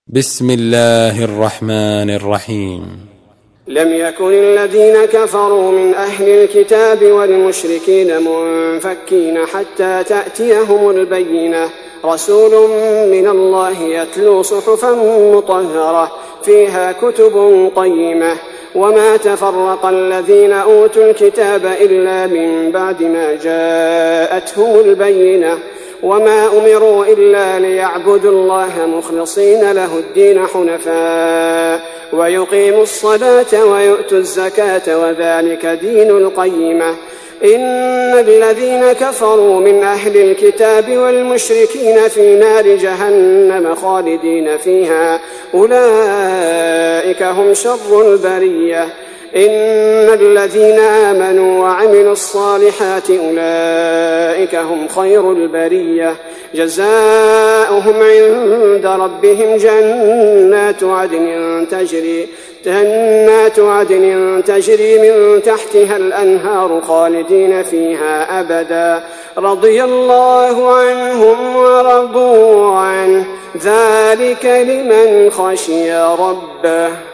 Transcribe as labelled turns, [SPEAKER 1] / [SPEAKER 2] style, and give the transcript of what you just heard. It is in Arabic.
[SPEAKER 1] بسم الله الرحمن الرحيم.
[SPEAKER 2] لم يكن الذين كفروا من أهل الكتاب والمشركين منفكين حتى تأتيهم البينة، رسول من الله يتلو صحفا مطهرة فيها كتب قيمة. وما تفرق الذين أوتوا الكتاب إلا من بعد ما جاءتهم البينة، وما أمروا إلا ليعبدوا الله مخلصين له الدين حنفاء ويقيموا الصلاة ويؤتوا الزكاة وذلك دين القيمة. إن الذين كفروا من أهل الكتاب والمشركين في نار جهنم خالدين فيها أولئك هم شر البرية. إن الذين آمنوا وعملوا الصالحات أولئك هم خير البرية، جزاؤهم عند ربهم جنات عدن تجري من تحتها الأنهار خالدين فيها أبدا، رضي الله عنهم ورضوا عنه، ذلك لمن خشي ربه.